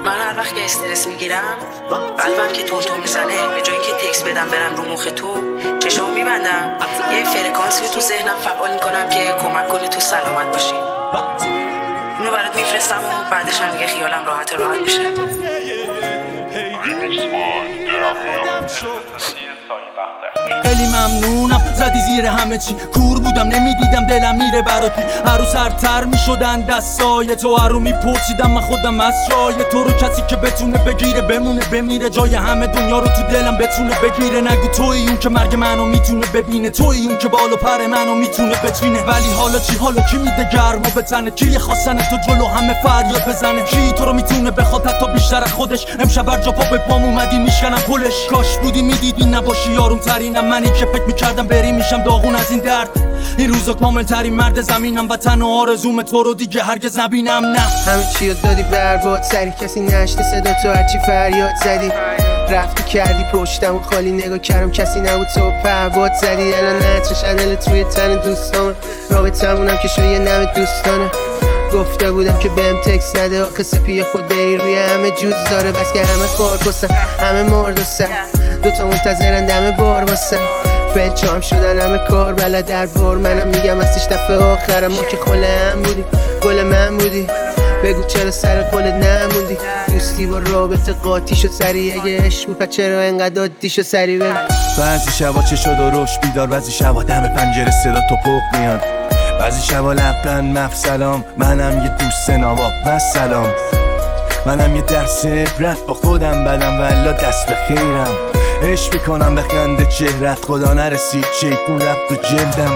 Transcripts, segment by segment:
من هر وقت که استرس میگیرم قلبم که تون میزنه، به جایی که تکس بدم برم رو مخ تو چشام میبندم، یه فرکانسی رو تو ذهنم فعال میکنم که کمک کنه تو سلامت باشی. اونو برات میفرستم و بعدش هم دیگه خیالم راحت میشه. خیلی ممنونم زدی زیر همه چی، کور بودم نمیدیدم دلم میره براتی، هرو سرتر میشدن دستای تو، هرو میپرسیدم من خودم از جای تو رو، کسی که بتونه بگیره بمونه بمیره، جای همه دنیا رو تو دلم بتونه بگیره. نگو توی اون که مرگ منو میتونه ببینه، توی اون که بال و پر منو میتونه بچینه، ولی حالا چی؟ حالا کی میده گرمو بزنه؟ کی خواستن تو جلو همه فریاد بزنه؟ کی تو رو میتونه بخواد حتی بیشتر از خودش؟ امشب هر جا پا به پام اومدی میشکنم پلش، کاش بودی میدیدی نباشی یارم ترینم، منی که فکر میکردم بری میشم داغون از این درد. این روزا کامل ترین مرد زمینم، وطن و آرزوم تو رو دیگه هرگز نبینم. نه همه چی رو دادی برباد، سری کسی نشته صدا تو هرچی فریاد زدی، رفتی کردی پشتم و خالی نگاه کردم کسی نبود تو پرباد زدی. الان نترش عدلت روی تن دوستان، رابطمونم که شو یه نم دوستانه، گفته بودم که بهم تکس نده، آخه سپی خود بری روی همه جوز داره، بس که همه خار کسن همه مرد و سر، دوتا منتظرن دم بار واسه فیل چام شدن همه کار بلد در بار، منم میگم ازش دفعه آخرم ما که خله هم بودی گل من بودی، بگو چرا سر قولت نموندی، دوستی با رابطه قاطی شد سری، اگه عشق بود چرا انقدر عادی شد سری بگو. بعضی شبا چه شد و روش بیدار، بعضی شبا دم پنجره صدا تو پوق میاد، بعضی شبا لبن مفسلام، منم یه دوست نواب مسلام، منم یه درس عبرت با خودم بدم والا دست به خیرم، عشق میکنم به خنده چهرت، خدا نرسید شیطون رفت تو جلدم،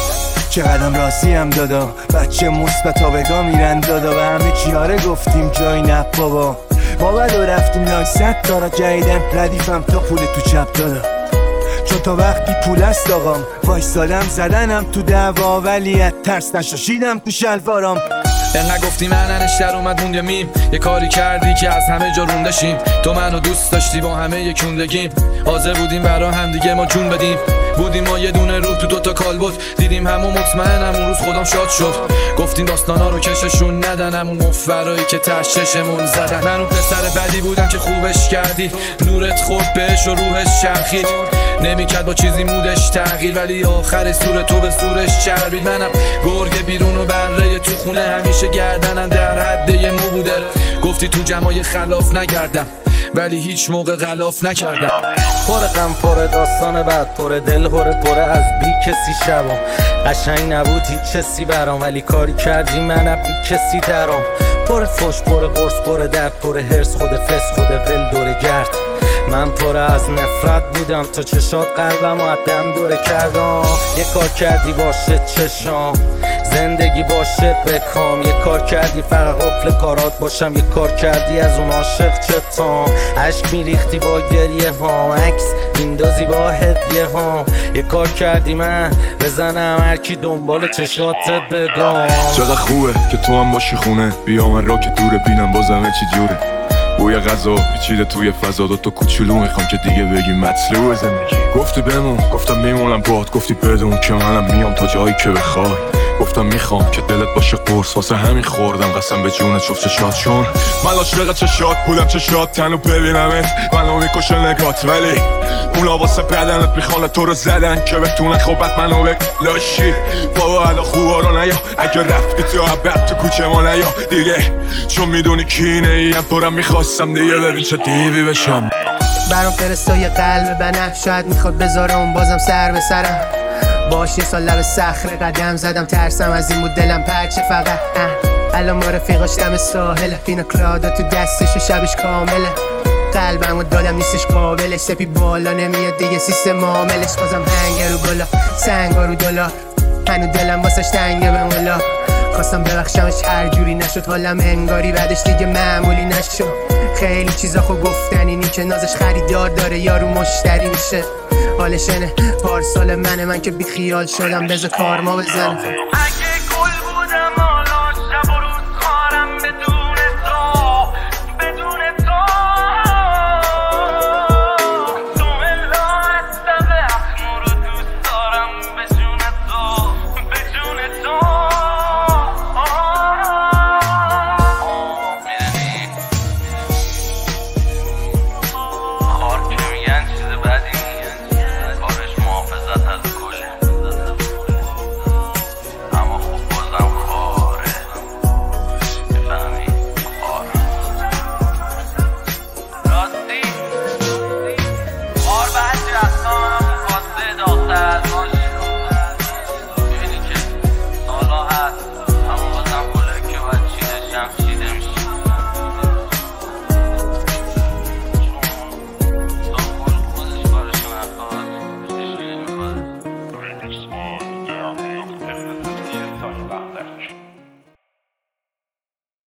چقدرم راضیم دادا، بچه مثبت آبگاه میرن دادا، و همه چیاره گفتیم جای نه بابا، ما بلو رفتیم لای 100 تا جدیدن ردیفم تا پول تو چپ دادا، چون تا وقتی پول است آقام وایستادم زدنم تو دعوا، ولی از ترس نشاشیدم تو شلوارام. انقدر گفتی مننش در اومد موند میم، یه کاری کردی که از همه جا روندشیم، تو منو دوست داشتی با همه یکوندگیم، حاضر بودیم برا هم دیگه ما جون بدیم، بودیم ما یه دونه روح تو دوتا کالبد، دیدیم همون مطمئنم اون روز خودم شاد شد، گفتیم داستانا رو کششون ندن، همون مفرایی که تششمون زدن، من اون پسر بدی بودم که خوبش کردی، نورت خورد بهش و روحش چرخید، نمیکرد با چیزی مودش تغییر، ولی آخر سور تو به سورش چربید، منم گرگ بیرون و بره تو خونه، همیشه گردنم در حد یه مو بوده، گفتی تو جمعای خلاف نگردم ولی هیچ موقع غلاف نکردم، پر غم پر داستان بعد پر دل پر از بی کسی شبام، قشنگ نبود هیچ کسی برام، ولی کاری کردی منم بی کسی درام، پر فش پر قرص پر درد پر هرس، خود فس خود ول دور گرد، من پر از نفرت بودم تا چشات قلبم و دم دوره کردم، یه کار کردی باشه چشام زندگی باشه بکام، یه کار کردی فقط قفل کارات باشم، یه کار کردی از اون عاشق چتام، عشق میریختی با گریه هام، عکس میندازی با هدیه هام، یه کار کردی من بزنم هرکی دنبال چشاتت بگم. چقدر خوبه که تو هم باشی خونه، بیا من را که دوره بینم بازم چی جوره، بوی غذا پیچیده توی فضا، دوتا کوچولو میخوام که دیگه بگی مطلوب زندگی، گفتی بمون گفتم میمونم باد، گفتی بدون که منم میام تا جایی که بخوای، گفتم میخوام که دلت باشه قرص، واسه همین خوردم قسم به جونت شفت چشات، چون من عاشق چشات بودم، چشات تنو ببینمت منو میکشه نگات، ولی اونا واسه بدنت میخوان تو رو زدن که بتونن خوبت منو بلاشی، بابا ادا خوبا رو نیا، اگه رفتی تو عبد تو کوچه ما نیا دیگه، چون میدونی کینه ایم پرم میخواستم دیگه ببین چه دیوی بشم، برام فرستای قلب بنفش، شاید میخواد بذاره اون بازم سر به سرم، باش یه سال لب صخره قدم زدم، ترسم از این بود دلم پرچه فقط، الان ما رفیقاش دم ساحله، پینا کلادا تو دستش و شبش کامله، قلبم و دادم نیستش قابلش، سپی بالا نمیاد دیگه سیستم معاملش، بازم هنگ رو گلا سنگا رو دلار، هنو دلم واسش تنگه به مولا، خواستم ببخشمش هر جوری نشد، حالم انگاری بعدش دیگه معمولی نشد، خیلی چیزا خو گفتنی نی که نازش خریدار داره یارو مشتری میشه، حالشنه پارسال من که بی خیال شدم بذار کار ما بزنه.